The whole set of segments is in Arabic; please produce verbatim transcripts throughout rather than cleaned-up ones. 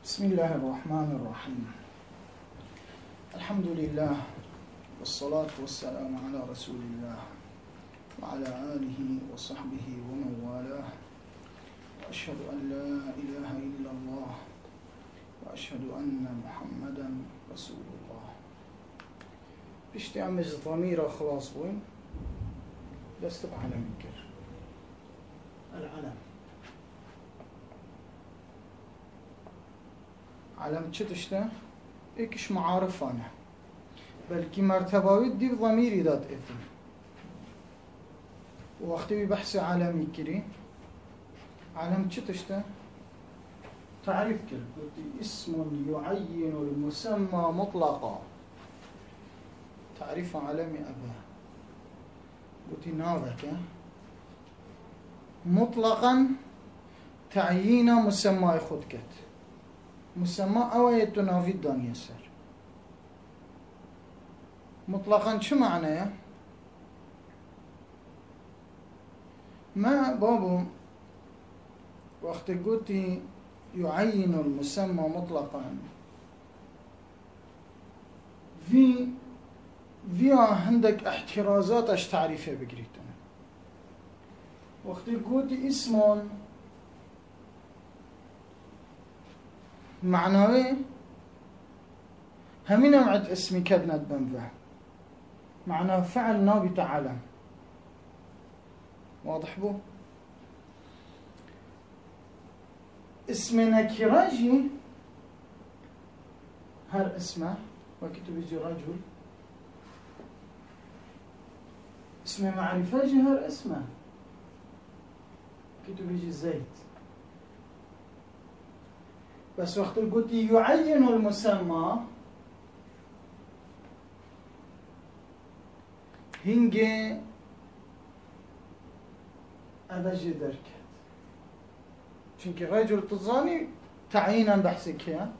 بسم الله الرحمن الرحيم. الحمد لله والصلاة والسلام على رسول الله وعلى آله وصحبه ومن والاه، وأشهد أن لا إله إلا الله وأشهد أن محمدا رسول الله. بشتي عمز ضميرة خلاص وين لست بعلم الكر العلم علم چتشته اكش معارف أنا بلكي مرتباوي دي ضميري دات إثم ووقتي بحث عالمي كري علم چتشته تعريف كر قلت اسم يعين المسمى مطلقا. تعريف عالمي أبا قلت ناظك مطلقا تعيين مسمى خدكت مسمى أوي تنافي الدنيا سر مطلقا شو معناه؟ ما بابو وقت قلت يعين المسمى مطلقا في في عندك احترازات اش تعريفه بقريتنا. وقت قلت اسم معناه همين وعد اسمي كدنت بنفه معناه فعل نابي تعلم. واضح بو؟ اسم نكراجي هر اسمه وكتب يجي رجل. اسم معرفة هر اسمه كتب يجي زيت. بس وقت قلت يعين المسمى هنجي أبجي دركت چونك رجل تظاني تعيينا بحثك يا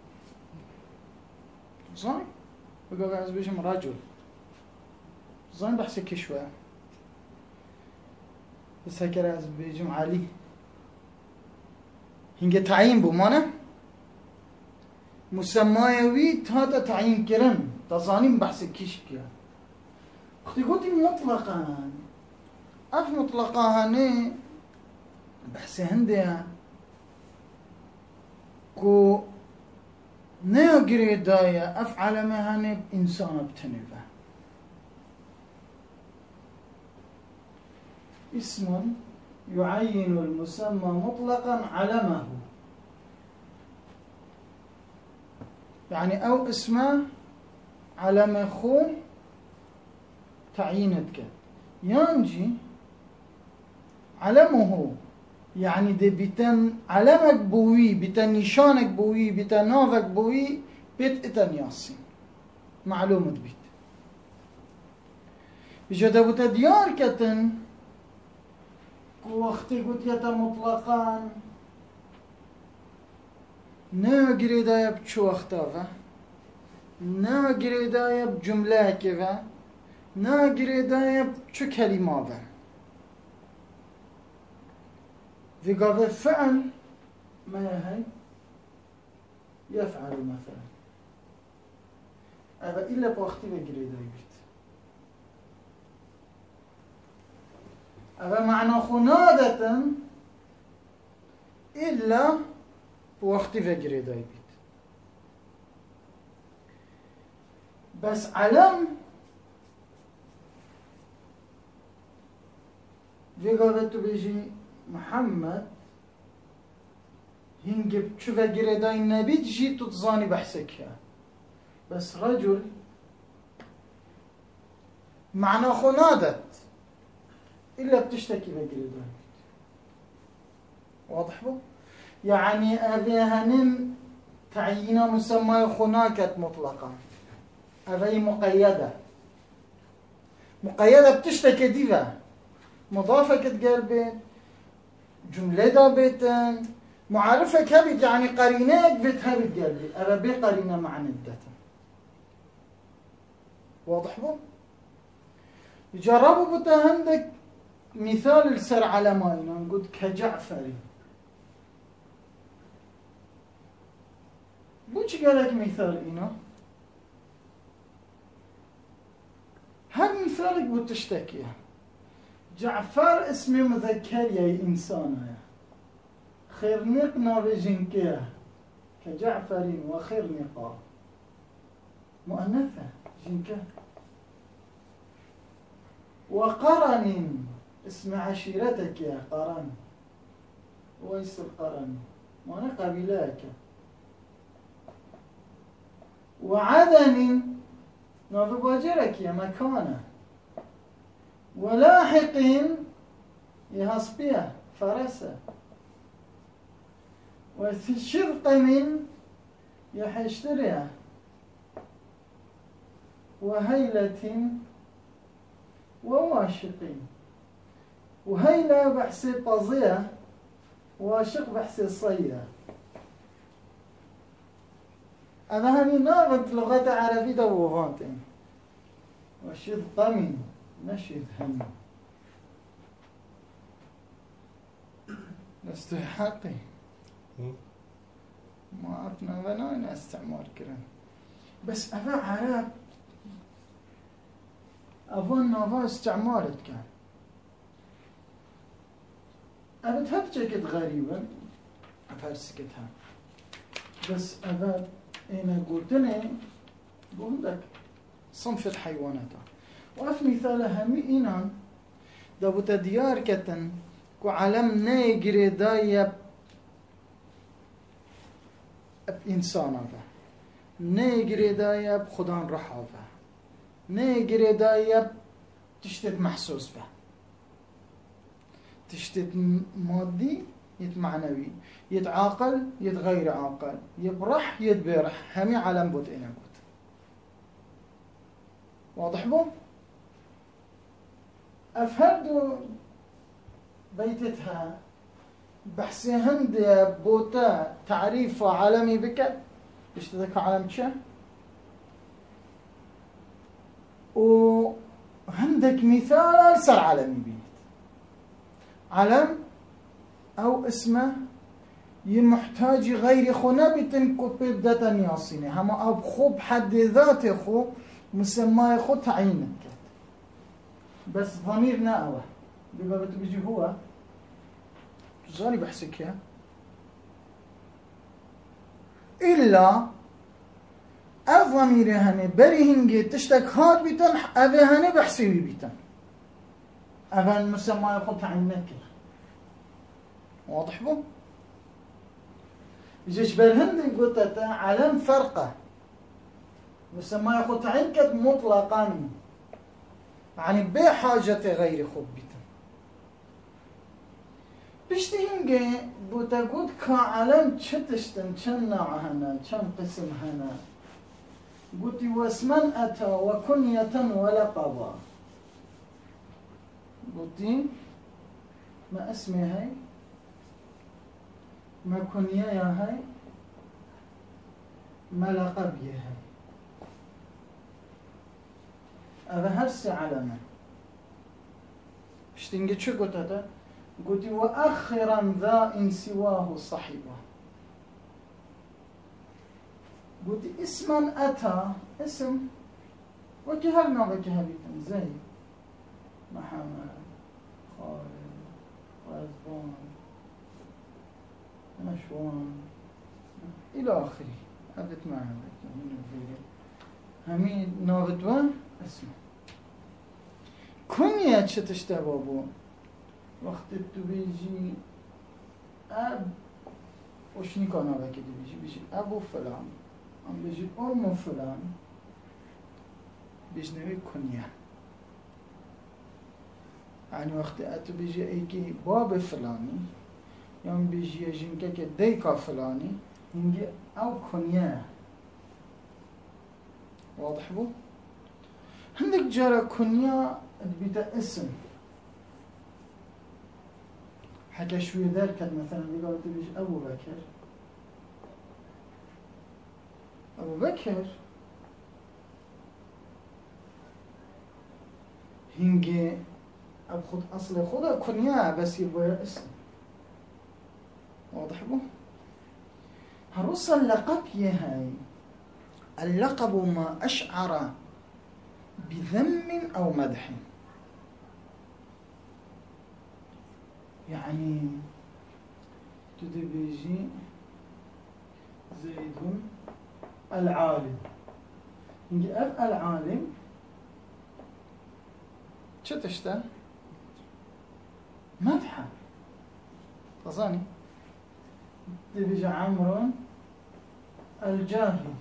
تظاني بقى عز بيجم رجل تظاني بحثك شوية بس هكذا عز بيجم علي هنجي تعيين بمانا مسمايوي هذا تعيين كرم تظاني بحثك كيش كيا. اختي قلت مطلقا اف مطلقا هاني بحث هندية كو نيو قريدايا اف علمي هاني انسان بتنفه اسم يعين المسمى مطلقا علمه يعني او اسمه علم خون تعيينتك ينجي علمه يعني دي بيتن علمك بوي بيتن نشانك بوي بيتن نافك بوي بيت اتن ياسين معلومة بيت بجد بوتا ديار كتن وقتی قلت يتا مطلقا نه گریدای بچو وقتا و نه گریدای بجمله که و نه گریدای بچو کلمه و في قضاء فعل ما هي يفعل مثلا هذا إلا بوقتي بجريدة يبيت هذا معنى خنادة إلا بوقتي بجريدة يبيت. بس علم في قضاء تبيجي محمد هنجب شوف جريداي النبي تجي تتظاني بحسك بس رجل معنى خنادت إلا بتشتكي بجريداي. واضح بو؟ يعني هذه هنم تعيين مسمى خناكت مطلقا هذه مقيدة مقيدة بتشتكي ديها مضافة كتقلبين جملة دا بيتن معرفة كبت يعني قرينات بيت هبت قلبي أبا بي قرينة مع ندتا. واضح بو؟ جربوا بتا عندك مثال السر على ماينا نقول كجعفري بو چی قالك مثال إينا هر مثالك بو تشتكي جعفر اسم مذكر يا إنسان خرنق نابجنكيه كجعفر وخرنقا مؤنثة جنكه وقرن اسم عشيرتك يا قرن ويس القرن وانا قبيلك وعدن نابواجرك يا مكانه ولاحق يهصبيه فرسه وشرقم يحشتريه وهيلة وواشقين وهيلة بحسي طزية واشق بحسي صية أنا هني نابت لغة عربية وغانتين وشذ قمي نشذ هم نستحقي ما عرفنا بنانا استعمار كرن بس أفا عرب أظن نوفا استعمارت كان أبد هبجكت غريبا أفرسكتها بس أبد أنا قلتني بقولك صنف الحيوانات وأف مثال همي إنان دابوت ديار كتن كو علم نيجري دايب إنسان هذا نيجري دايب خدان رحافه نيجري دايب تشتت محسوس به تشتت مادي يت معنوي يتعاقل يت غير عاقل يبرح يت بيرح همي علم بوت إنا بوت واضح بو أفهردو بيتتها بحسي هند بوتا تعريف عالمي بك اشتدك عالم شا وعندك مثال صار علمي بيت علم أو اسمه يمحتاج غير خنا بتنكو ببدأ نياصينه هما أب خوب حد ذات خو مسمى خو تعينك بس ضميرنا أوه بما بتبيجي هو تزاني بحسك يا إلا الضمير هني بريهنجي تشتك هاد بيتن أبي هني بحسيبي بيتن أبي المسمى يخط عنك واضح بو يجيش بالهند قلت علم فرقة مسمى يخط عنك مطلقا يعني بحاجة غير خب بيتن بيشتهنجي بوتاقود كعلم تشتشتن كم نوع هنا كم قسم هنا قلت واسمن أتى وكنية ولقبا قلت ما اسمي هاي ما كنية يا هاي ما لقب يا هاي هذا هرسي علامة اشتنجي شو قلت هذا قلت وأخرا ذا إن سواه صحيبه قلت اسما أتى اسم وكهلنا بكهبيتا زي محمد خالد رزبان نشوان إلى آخره عدت معها همي ناغدوان اسمه كنية شتشتبابو وقت تبيجي أب وشني كان هذا كده بيجي بيجي أبو فلان أم بيجي أم فلان بيجنوي كنية يعني وقت أتو بيجي أيكي باب فلاني يوم بيجي يجنك كديكا فلاني ينجي أو كنية واضح بو؟ عندك جرى كنية بيتا اسم حكى شوية ذلك مثلا بيقول تبيش أبو بكر أبو بكر هنجي أبخد أصل خدا كنيا بس يبغى اسم واضح بو هروس اللقب يهي اللقب ما أشعر بذم أو مدح، يعني تدبيجي زيد العالم، نجي أف العالم شو تشتا مدحة تصاني، تبيجي عمرو الجاهل،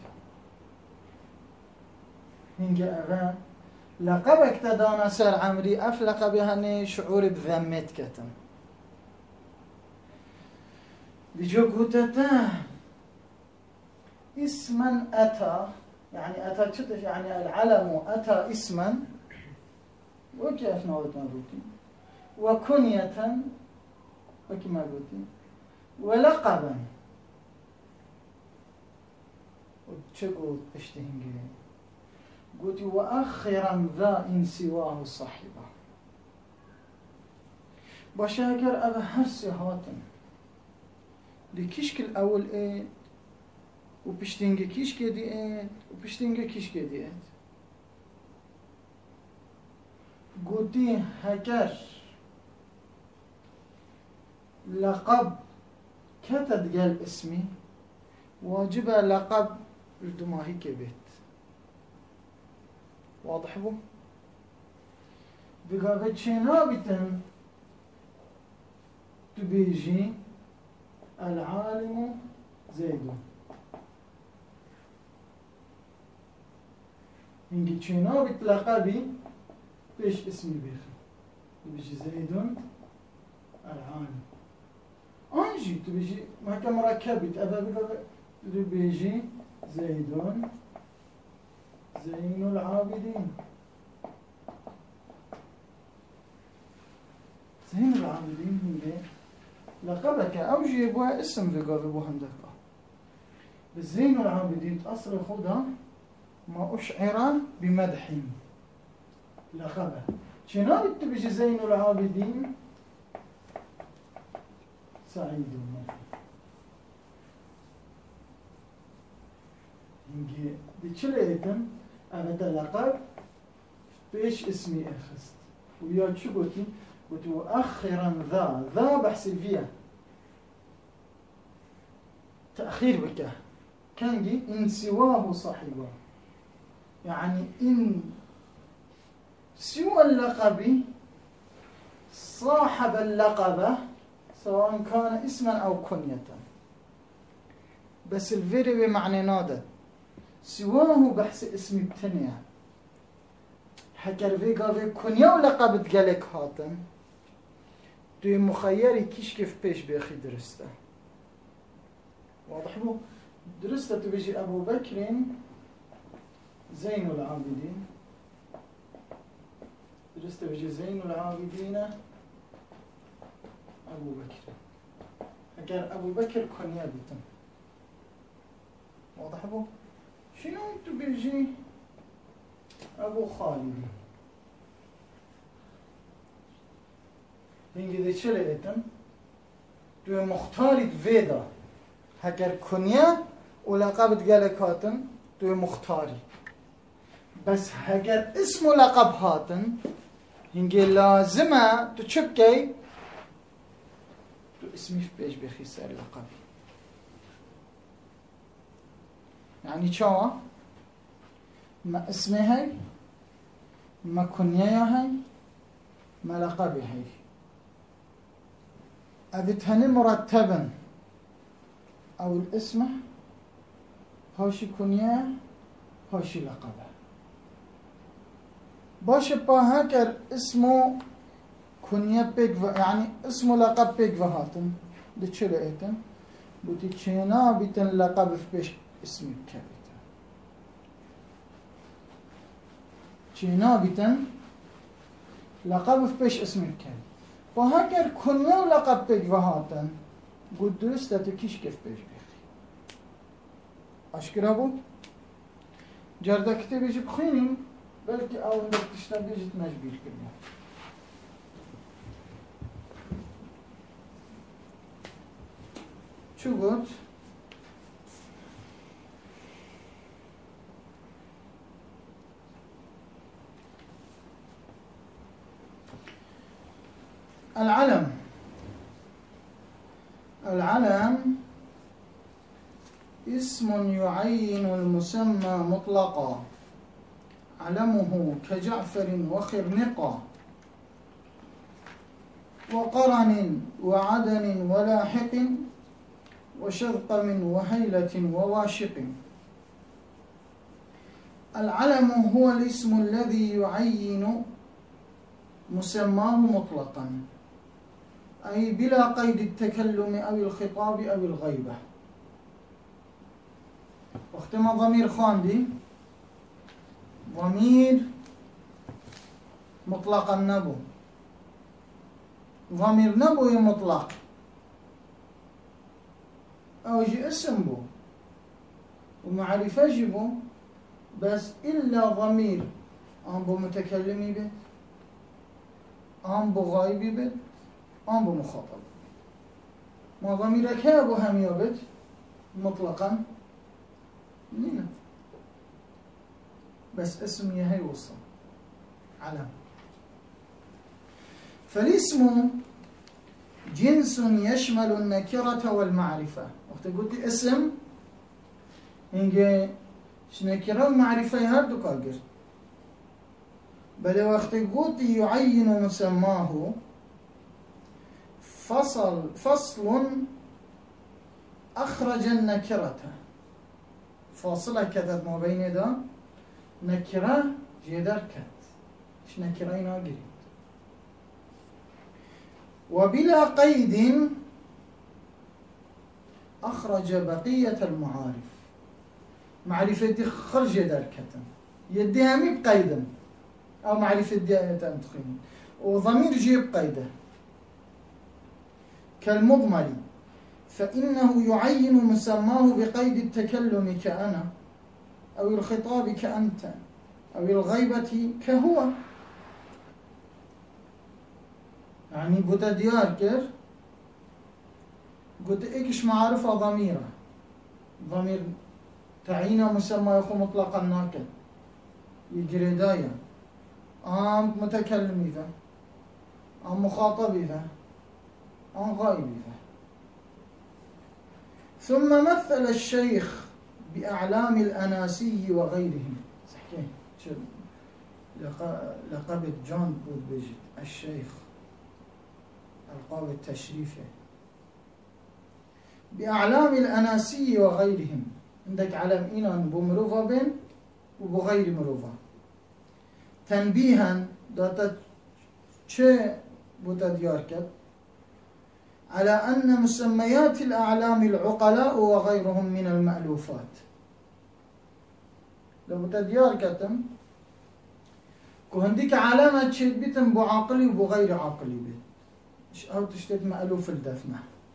نجي أفا لقبك تدانا سر عمري أف لقبي هني شعور بذمت كتم بيجو قوتته اسما أتى، يعني أتى شو يعني العلم أتى اسما وكيف نوضنا روتي وكنية وكما قلتي ولقبا وشو قلت بشتهنجي قلت وأخرا ذا إن سواه صاحبه بشاكر أبا هرسي هاتن لكيشك الأول إيه وبشتنجي كيشك دي إيه وبشتنجي كيشك دي إيه قلتي هكر لقب كتد قال اسمي واجب لقب الدماهي كبيت واضح بو بقابت شنابتن تبيجي العالم زيد إنك شنابت لقبي بيش اسمي بيخي تبيجي زيد العالم أنجي تبيجي ما كمركبت أبا بقابت تبيجي زيد زين العابدين، زين العابدين هي لقبك أو جيبوها اسم في قاببوها هندكا، بس زين العابدين أصل خدا ما أشعر بمدح لقبه، شنو بتبيجي زين العابدين سعيد نجي بتشليتن أنا تلقب بيش اسمي أخست ويا شو قلتي قلت مؤخرا ذا ذا بحسب فيها تأخير بك كان جي إن سواه صاحبه، يعني إن سوى اللقب صاحب اللقب سواء كان اسما أو كنية، بس الفيري بمعنى نادر سواه بحث اسم التنية حكر فيقا في كنية ولقب تقلق هاتن دوی مخیری کیش کف پیش بیخی درسته واضح بو درسته تو بيجي أبو بكر زين العابدين درسته بيجي زين العابدين أبو بكر أجر أبو بكر كنيا بيتم واضح بو شنو تو بيجي أبو خالد هنگی ده چه لیتن؟ تو مختاری ویدا هگر کنیا و لقب گلک هاتن تو مختاری بس هگر اسم و لقب هاتن هنگی لازمه تو چه بکی؟ تو اسمی بیش بخی سر لقبی يعني چاوا ما اسمه هاي ما كنيا هاي ما لقبه هاي أبتهني مرتبا أو الاسم هاشي كنيا هاشي لقبه باش باهاكر اسمه كنيا بيك يعني اسمه لقب بيك وهاتن دي ايتن بوتي چينا بيتن لقب في بيش اسمي كبيتا چينا بيتن لقب في بيش اسمي كبيتا وهاكر كنيا ولقب بيك وهاتن قد درست تكيش كيف بيش بيخي أشكرا بو جرده كتاب يجي بخيني بلكي أول نكتشتا بيجي تنجبير كرنا شو قلت العلم اسم يعين المسمى مطلقا، علمه كجعفر وخرنقا، وقرن وعدن ولاحق، وشذقم وهيلة وواشق. العلم هو الاسم الذي يعين مسماه مطلقا، أي بلا قيد التكلم أو الخطاب أو الغيبة. واختم ضمير خاندي ضمير مطلقا نبو، ضمير نبو مطلق أو جي اسم بو ومعرفة جبو، بس إلا ضمير أم بو متكلمي بيت، أم بو غايبي بيت، أم بو مخاطب. ما ضميرك هي أبو هم يبت مطلقا نينا، بس اسم يهي وصل علم. فالاسم جنس يشمل النكرة والمعرفة. وقت قلت اسم هنجي نكرة والمعرفة هردو كاقر، بل وقت قلت يعين مسماه فصل فصل أخرج النكرة، فاصلة كتت ما بين دا نكرة جدر كت، إيش نكرة ناقري. وبلا قيد أخرج بقية المعارف، معرفة خرج جدر كتن يديها مي بقيدا، أو معرفة ديانة تخين وضمير جيب قيده. كالمضمر فإنه يعين مسماه بقيد التكلم كأنا، أو الخطاب كأنت، أو الغيبة كهو. يعني بودا ديار كر قلت إيكش معارفة ضميرة، ضمير تعيين مسمى يخو مطلقا ناكل يجري دايا، أم متكلم إذا، أم مخاطب إذا، أم غائب إذا. ثم مثل الشيخ بأعلام الأناسي وغيرهم. صحيح شو لقب جون بود بيجت الشيخ، ألقاب التشريفة. بأعلام الأناسي وغيرهم، عندك علم إينان بمروفا بين وبغير مروفا. تنبيها داتا چه بوتا ديار كد على أن مسميات الأعلام العقلاء وغيرهم من المألوفات. لو تديار كتم كهنديك علامة تشد بيتم بعقلي وبغير عقلي بيت أو تشتت مألوف الدفنة.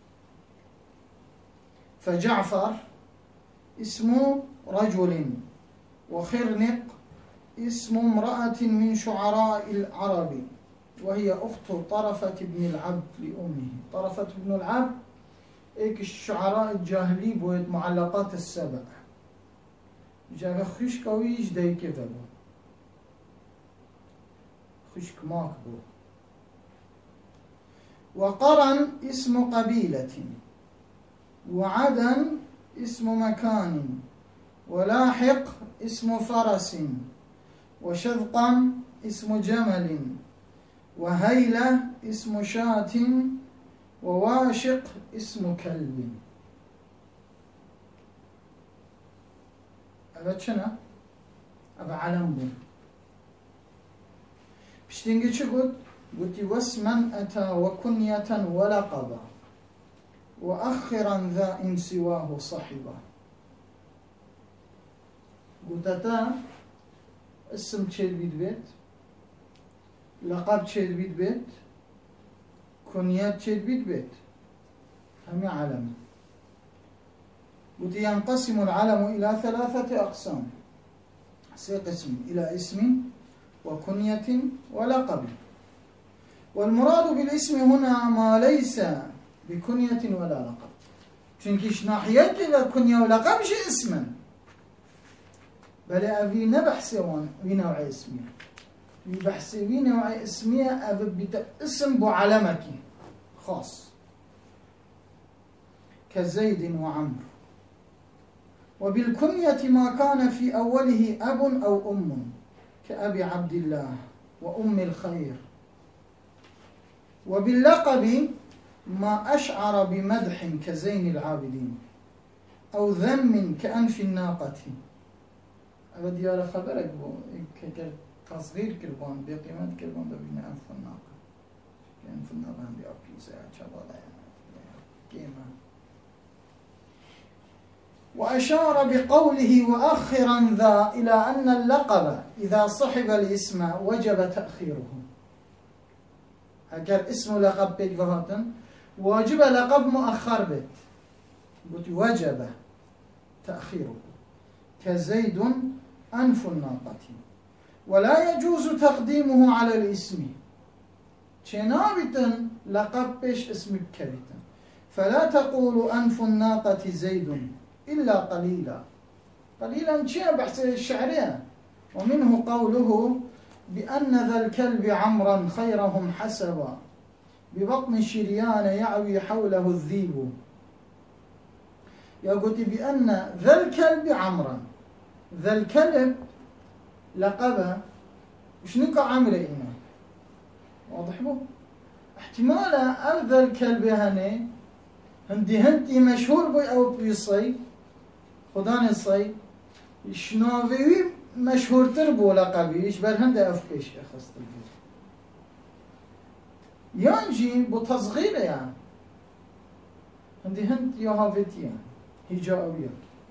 فجعفر اسمه رجل، وخرنق اسم امرأة من شعراء العرب، وهي أخت طرفة بن العبد لأمه. طرفة بن العبد إيك الشعراء الجاهلي بويد معلقات السبع جاء خشك ويج داي كذبه خشك ماك بو. وقرن اسم قبيلة، وعدن اسم مكان، ولاحق اسم فرس، وشذقا اسم جمل، وهيلة اسم شاة، وواشق اسم كلب. أبا شنا أبا علم بو بشتنجي شو قلت قلت واسما أتى وكنية ولقبا، وأخرا ذا إن سواه صحبا. قلت أتا اسم تشيل بيت بيت، لقب تشيل بيت بيت، كنيات تشيل بيت بيت، هم علم. قلت ينقسم العلم إلى ثلاثة أقسام، سي قسم إلى اسم وكنية ولقب. والمراد بالاسم هنا ما ليس بكنية ولا لقب، چونكش ناحية إلى كنية ولقب شيء اسما، بل أبي نبحث وي نوع اسمية، بحث وي نوع اسمية أبي اسم بعلمك خاص. كزيد وعمر. وبالكنية ما كان في أوله أب أو أم كأبي عبد الله وأم الخير. وباللقب ما أشعر بمدح كزين العابدين أو ذم كأنف الناقة. أبدي يا خبرك بو تصغير كربان بقيمة كربان ببين أنف الناقة. أنف الناقة عندي أبيسة شبابا كيما. وأشار بقوله وأخرا ذا إلى أن اللقب إذا صحب الاسم وجب تأخيره. أجر اسم لقب بيت فهاتن واجب لقب مؤخر بيت قلت وجب تأخيره كزيد أنف الناقة. ولا يجوز تقديمه على الاسم شنابتا لقب بيش اسم بكبتا. فلا تقول أنف الناقة زيد إلا قليلا. قليلا شيء بحث الشعرية. ومنه قوله بأن ذا الكلب عمرا خيرهم حسبا ببطن شريان يعوي حوله الذيب. يقول بأن ذا الكلب عمرا. ذا الكلب لقبه شنو عمرئنا واضح بو احتمالا ذا الكلب هني هندي هندي مشهور بي أو بيصي خدان الصي شناوي مشهور تربو لقبيش بل هنده أفكيش أخص الفيديو يانجي بتصغير يعني هندي هند يهافتيان هجاء.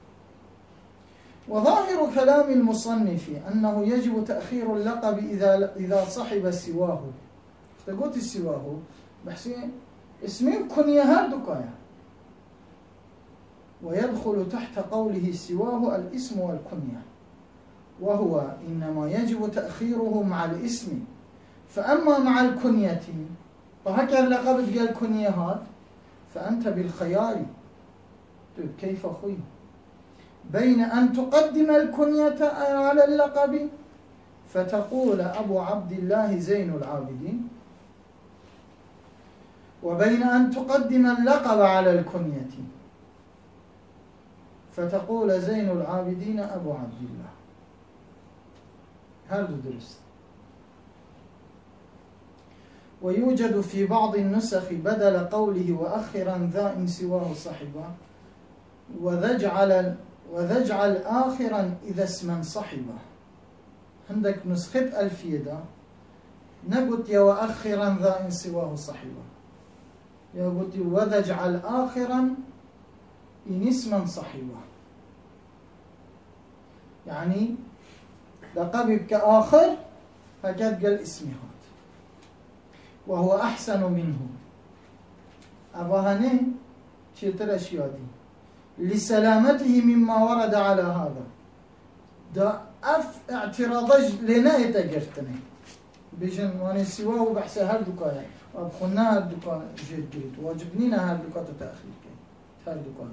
وظاهر كلام المصنف أنه يجب تأخير اللقب إذا إذا صحب سواه. قلت سواه بحسين اسمين كنية هردكايا. ويدخل تحت قوله سواه الاسم والكنية وهو إنما يجب تأخيره مع الاسم. فأما مع الكنية فهكذا اللقب قال كنية هاد فأنت بالخيار. طيب كيف أخوي بين أن تقدم الكنية على اللقب فتقول أبو عبد الله زين العابدين وبين أن تقدم اللقب على الكنية فتقول زين العابدين أبو عبد الله. هذا درست. ويوجد في بعض النسخ بدل قوله وأخرا ذا إن سواه صحبا وذجعل وذجعل آخرا إذا اسما صحبا. عندك نسخة ألفية دا نقول يا وأخرا ذا إن سواه صحبا يقول وذجعل آخرا إن اسما صحبا يعني لقبك آخر فقد قال اسمي هات وهو أحسن منه. أبهاني شتر أشياء دي لسلامته مما ورد على هذا دا أف اعتراضج لنا يتقرتني بيجن واني سواه بحث هردوكا وابخنا هردوكا جيد جريد واجبنينا هردوكا تتأخير هردوكا.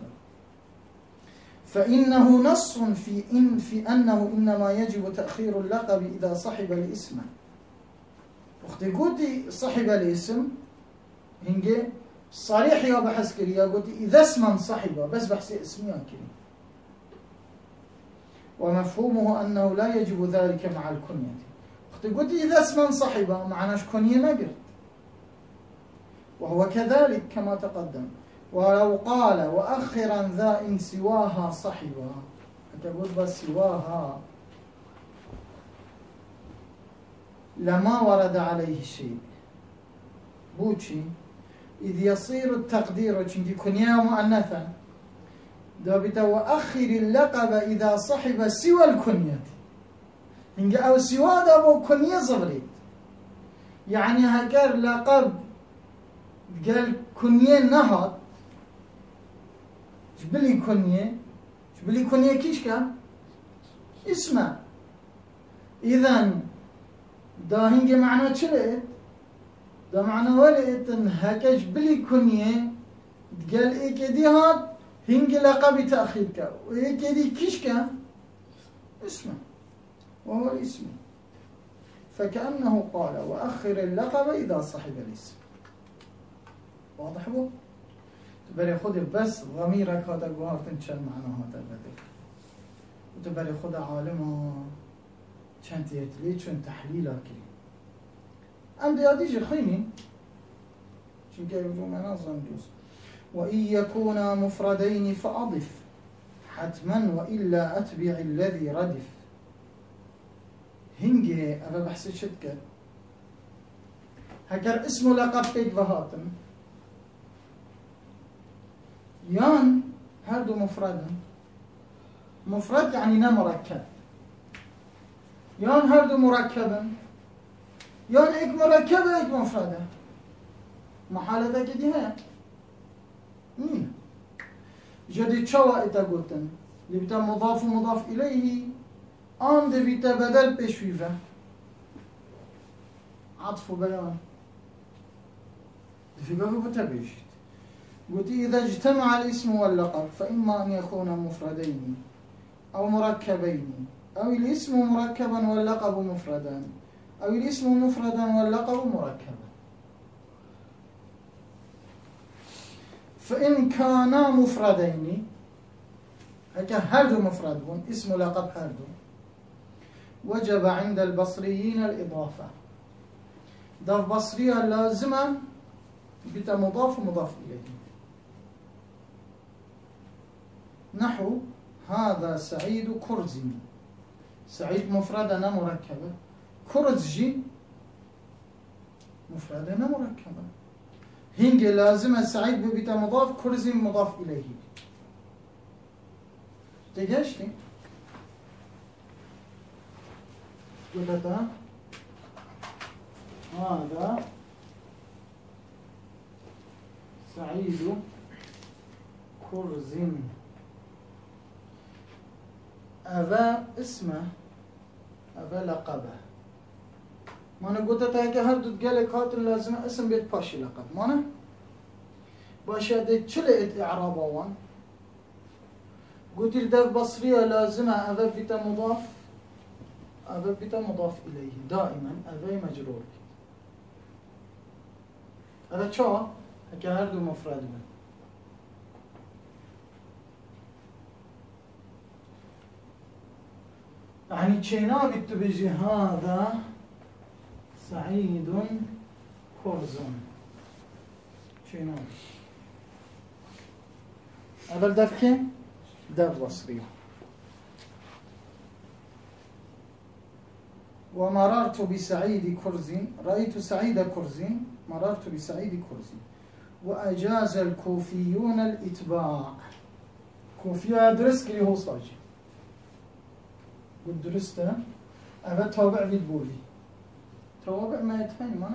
فإنه نص في إن في أنه إنما يجب تأخير اللقب إذا صحب الاسم. وقت قلت صحب الاسم هنجي صريح يا بحث كريا قلت إذا اسما صحبه بس بحث اسمي كريا. ومفهومه أنه لا يجب ذلك مع الكنية. وقت قلت إذا اسما صحبه معناش كنية نقرت وهو كذلك كما تقدم. ولو قال وأخرا ذا إن سواها صحبا تقول بس سواها لما ورد عليه شيء بوشي إذ يصير التقدير چنكي كنيا مؤنثا دابتا وأخر اللقب إذا صحب سوى الكنية إنك أو سوى دابو كنية صغريت يعني هكار لقب قال كنية نهض جبلي كنية جبلي كنية كيشكا اسمع إذن دا هنجي معنى چلت دا معنى ولئت هكا جبلي كنية قال إيكي دي هاد هنجي لقب تأخيرك وإيكي دي كيشكا اسمع وهو الاسم. فكأنه قال وأخر اللقب إذا صحب الاسم. واضح بو؟ برای خود بس ضمیرک ها تا گوهارتن چند معناها تا بدل و تو برای خود عالم ها چند تیتلی چون تحلیل ها کریم ام دیادیش خیمین چونکه ایوزو منظم جوز وإن يكونا مفردين فأضف حتما وإلا أتبع الذي ردف هنجي أبا بحثي شد كد هكر اسم لقب بيت وهاتم يان هردو مفردا مفرد يعني نا مركب يان هردو مركبا يان ايك مركبة ايك مفردة محالة كدي هي نيه جدي تشوا اتا قلتن اللي بتا مضاف ومضاف إليه آن دي بتا بدل بشويفة عطف وبيان في قفل بتبيشت قلت إذا اجتمع الاسم واللقب فإما أن يكون مفردين أو مركبين أو الاسم مركبا واللقب مفردا أو الاسم مفردا واللقب مركبا فإن كانا مفردين هكا هردو مفرد اسم لقب هردو وجب عند البصريين الإضافة ضاف بصرية لازمة بتا مضاف ومضاف إليه نحو هذا سعيد كرزي سعيد مفردنا مركبة كرزجي مفردنا مركبة هنجي لازمة سعيد بتا مضاف كرزي مضاف إليه تجاش لي قلت هذا سعيد كرز أبا اسمه أبا لقبه ما أنا قلت تاكي هردو تقالك هات لازم اسم بيت باشي لقب ما أنا باشي أدي تشلئت إعرابا وان قلت الدف بصرية لازمة أبا بيتا مضاف أبا بيتا مضاف إليه دائما أبا مجرور هذا شو هكي هردو مفرد من يعني تشينا بتبجي هذا سعيد كرز تشينا هذا الدف كم؟ دف بصري ومررت بسعيد كرز رأيت سعيد كرز مررت بسعيد كرز وأجاز الكوفيون الإتباع كوفيا درس كلي هو صاجي قد درسته أبا توابع بالبولي توابع ما يتفهم مانا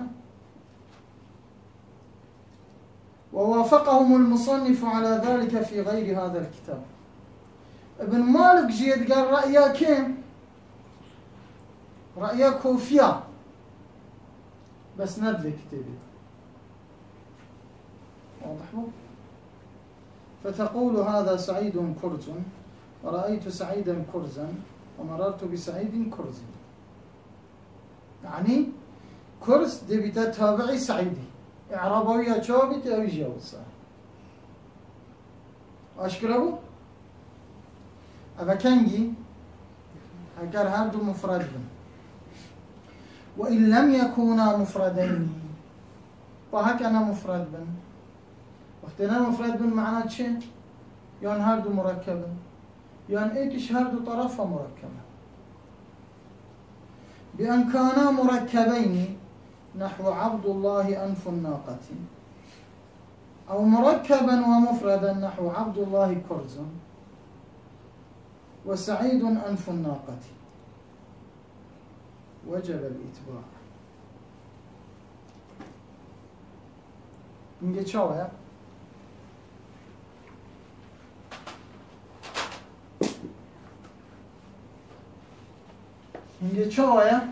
ووافقهم المصنف على ذلك في غير هذا الكتاب ابن مالك جيد قال رأيا كم رأيا كوفيا بس نبذي كتابي واضح فتقول هذا سعيد كرز ورأيت سعيدا كرزا ومررت بسعيد كرز يعني كرز دي بتتابعي سعيدي إعرابوية شوبت أو يجاوزها أشكره أبا كنجي هكار هردو مفرد بن وإن لم يكونا مفردين فهك أنا مفرد بن وقتنا مفرد بن معناه شيء يان هردو مركبا يان ايكش هردو طرفا مركبا بأن كانا مركبين نحو عبد الله أنف الناقة أو مركبا ومفردا نحو عبد الله كرز وسعيد أنف الناقة وجب الإتباع نجي شوية نجي شوية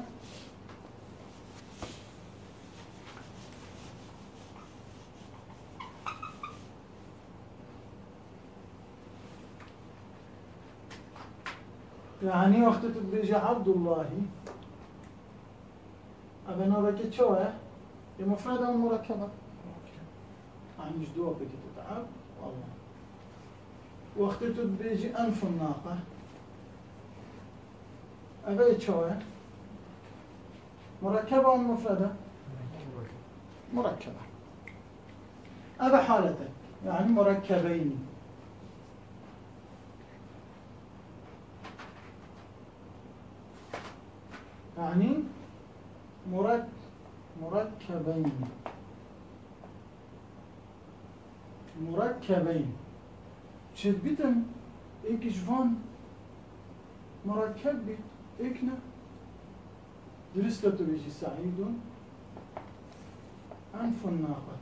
يعني وقت تبيجي عبد الله أبنا بكت شوية مفردة ومركبة يعني مش دوا بكت تعب والله وقت تو بيجي أنف الناقة أبي شوية مركبة أو مفردة؟ مركبة. أبا حالتك يعني مركبين. يعني مرك مركبين مركبين شد بيتم ايك جوان مركب بيت ايكنا درست تو بيجي سعيد أنف الناقة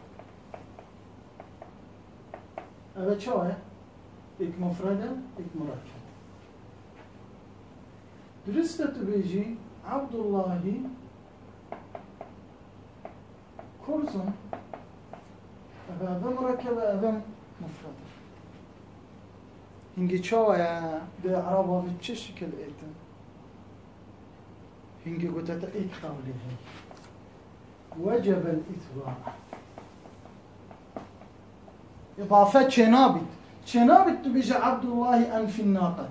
أبا شوية ايك مفردة ايك مركب. درست تو بيجي عبد الله كرزون أبا أبا مركبة أبا مفردة. هنگی چاوية ده عربا في چه شكل ايتن هنگي قلت ايك قولي هي وجب الاتباع إضافة شنابت شنابت بيجي عبد الله أنف الناقة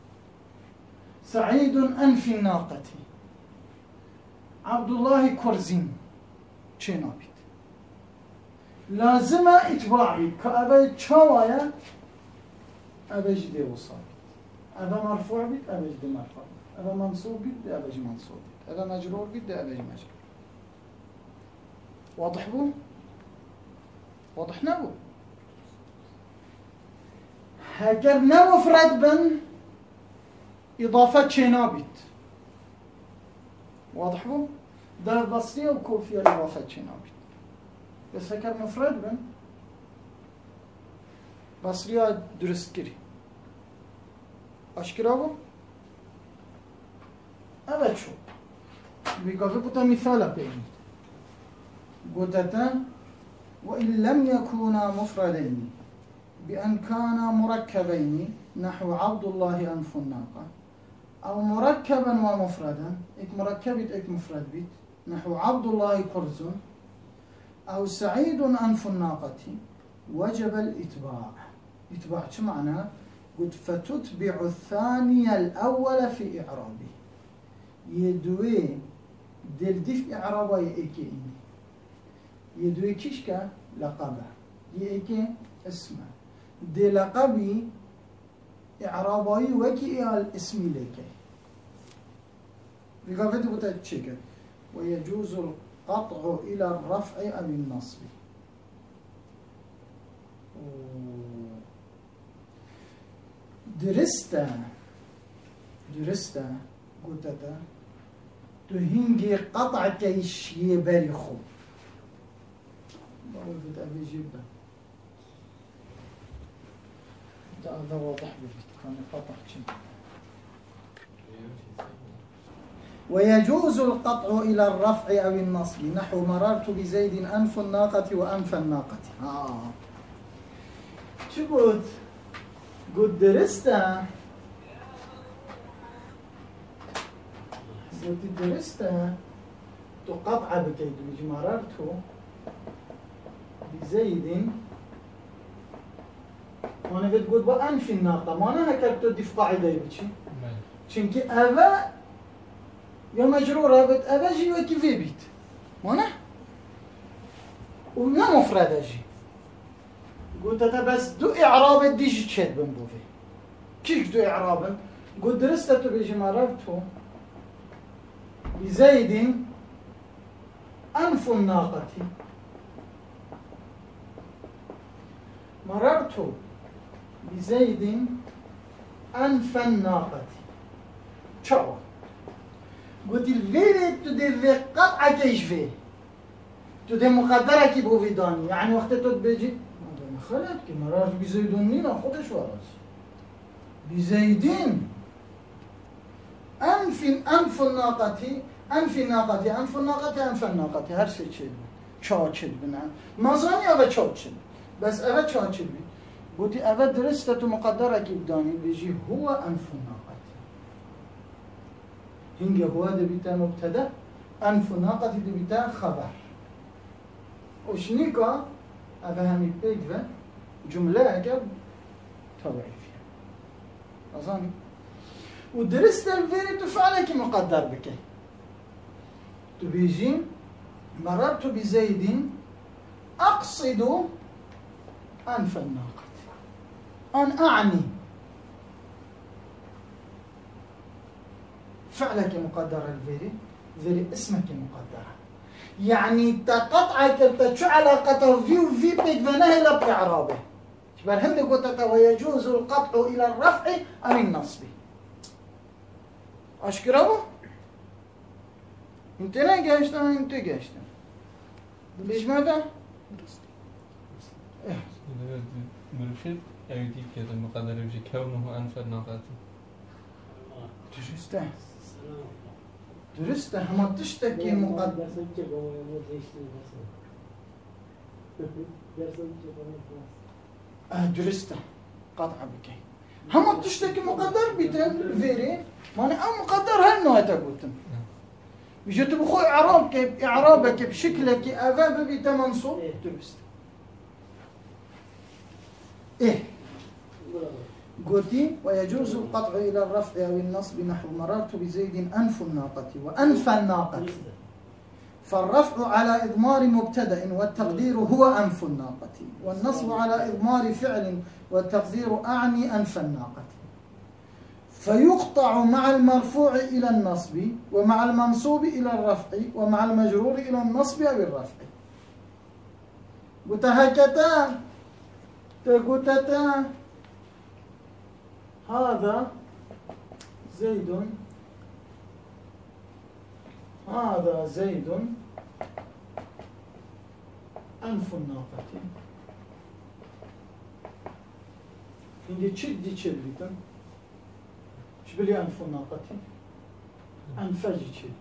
سعيد أنف الناقة عبد الله كرزين شنابت لازم اتباعي كأبا شوايا أبا جدي وصابت أبا مرفوع بيت أبا جدي مرفوع بيت أبا منصوب بيت أبا جدي منصوب بيت أبا مجرور بيت أبا جدي مجرور. واضح بو؟ واضح نبو؟ هاجر نمفرد بن إضافة شنابت. واضح بو؟ ده بصرية وكوفية إضافة شنابت. بس هاجر مفرد بن بصرية درست كري. أشكرا بو؟ أبد شو؟ بيقافي بوتا مثالا بيني. بوتتا وإن لم يكونا مفردين بأن كانا مركبين نحو عبد الله أنف الناقة أو مركبا ومفردا إك مركبت إك مفرد بيت نحو عبد الله كرز أو سعيد أنف الناقة وجب الإتباع. إتباع شو معناه؟ قلت فتتبع الثاني الأول في إعرابه يدوي دل دف إعرابه يأكي يدوي كيشكا لقبه يأكي اسمه دي لقبي إعرابي وكي الاسم لك بقافته بتتشكل ويجوز القطع إلى الرفع أو النصب. درسته درسته قلتتا تهنجي قطع كيش يبالي خوب بقول بيت أبي جيبه ده ده واضح بيت كان قطع كم. ويجوز القطع إلى الرفع أو النصب نحو مررت بزيد أنف الناقة وأنف الناقة. آه شو قلت؟ قلت درسته قلت درسته تقطع بكيد بيجي مررت بزيد وانا قلت قلت بأنف الناقة ما أنا هكذا تدي في قاعدة يبتشي چونكي أبا يا مجرورة بيت أبا جي وكي في بيت وانا ونا مفردة جي قلت أتا بس دو إعراب ديجي تشد بنبوفي كيش دو إعراب قلت درستو بيجي مررتو بزيد أنف الناقة مررتو بزيد أنف الناقة شو قلت الفيري تدي في قطعة كيش فيه تدي مقدرة كي بوفي داني يعني وقت تد بيجي خلت كي مررت بزيدونين خودش وراس بزيدين أنف أنف الناقة أنف الناقة أنف الناقة أنف الناقة هر سه چه چا چه بنا مازانی اوه چا چه بس اوه چا چه بی بودی اوه درسته تو مقدره که بدانی بيجي هو أنف الناقة هنگه هو ده بیتا مبتدا أنف الناقة ده بیتا خبر وشنیکا اوه همی بید و جملة قبل تابعي فيها أظن ودرست الفيري تفعلك مقدر بك تبيجي مررت بزيد أقصد أنف الناقة أن أعني فعلك مقدر الفيري فيري اسمك مقدرة يعني تقطعك تشو علاقة في وفي بيت فنهي بإعرابه شبرهم دي قلت ويجوز القطع إلى الرفع أو النصب أشكره انت نه گشتم انت گشتم ليش ماذا؟ مرشد أيديك كذا مقدر يجي كونه أنف الناقة درسته درسته هم تشتكي مقدر درسته قطع بك هم تشتكي مقدر بيتن فيري ماني أو مقدر هالنوع تقولتن بيجي تبخو إعرابك إعرابك بشكلك أذاب بيت منصوب درست إيه قلتي ويجوز القطع إلى الرفع أو النصب نحو مررت بزيد أنف الناقة وأنف الناقة فالرفع على إضمار مبتدأ والتقدير هو أنف الناقة والنصب على إضمار فعل والتقدير أعني أنف الناقة فيقطع مع المرفوع إلى النصب ومع المنصوب إلى الرفع ومع المجرور إلى النصب أو الرفع وتهكتا تقتتا هذا زيد هذا زيد أنف الناقة عندي تشد تشد بيتم شبلي أنف الناقة أنفجي تشد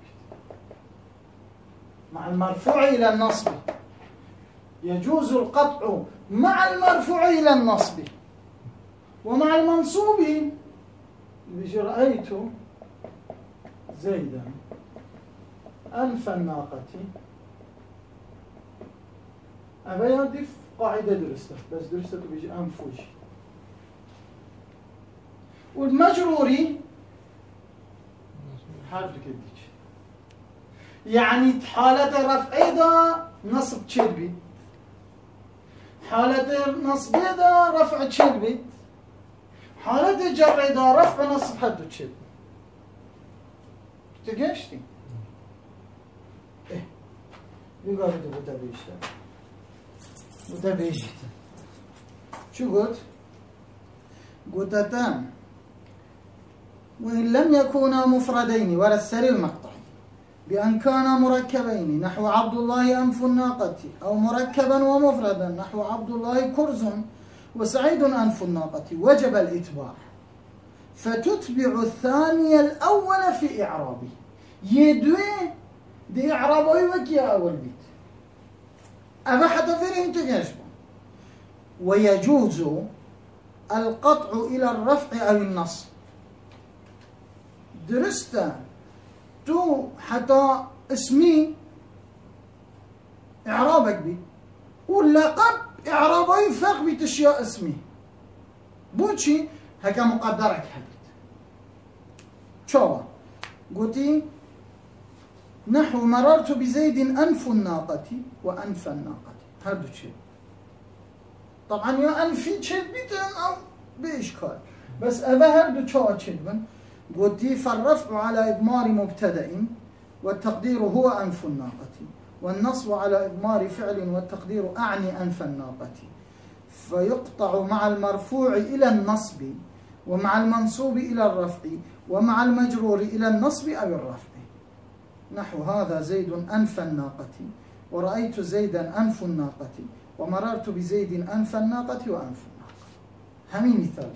مع المرفوع إلى النصب يجوز القطع مع المرفوع إلى النصب ومع المنصوب بيجي رأيت زيدا أنف الناقة أبا يضيف قاعدة درسته بس درسته بيجي أنفوج والمجروري حرف كديش يعني حالة رفع دا نصب تشربي حالة نصب دا رفع تشربي حالة جر دا رفع نصب حد تشربي تجيشتي إيه يقال ده بده بيشتغل بده بيشتغل شو قلت؟ قلت تام وإن لم يكونا مفردين ولا السري المقطع بأن كانا مركبين نحو عبد الله أنف الناقة أو مركبا ومفردا نحو عبد الله كرز وسعيد أنف الناقة وجب الإتباع فتتبع الثاني الأول في إعرابه يدوي دي إعرابه وكيا أول بيت أما حتى فيرين تجاشبه ويجوز القطع إلى الرفع أو النصب درست تو حتى اسمي إعرابك بي واللقب إعرابي فرق بتشياء اسمي بوشي هكا مقدرك حدث شو قلتي نحو مررت بزيد أنف الناقة وأنف الناقة هذا شيء طبعا يا أنفي شيء بيتن أو بإشكال بس أبا هردو شو شيء قلتي فالرفع على إضمار مبتدأ والتقدير هو أنف الناقة والنصب على إضمار فعل والتقدير أعني أنف الناقة فيقطع مع المرفوع إلى النصب ومع المنصوب إلى الرفع ومع المجرور إلى النصب أو الرفع نحو هذا زيد أنف الناقة ورأيت زيدا أنف الناقة ومررت بزيد أنف الناقة وأنف الناقة همي مثال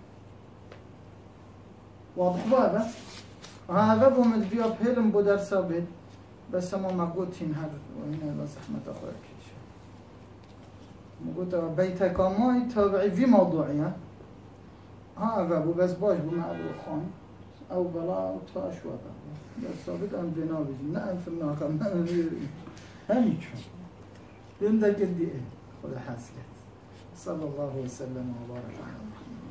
واضح بابا هذا بو مدفيا بهلم بو درسا بيت بس ما مقوتين هر وهنا زحمة أخوة كيشا مقوتا بيتك ماي تابعي في موضوعي هذا بو بس باش بو معلو خان أو بلا تاش وقا بس صابت أم جنابي نعم في الناقة همي شو عندك الدي ايه خذ حاسلت صلى الله وسلم وبارك على محمد.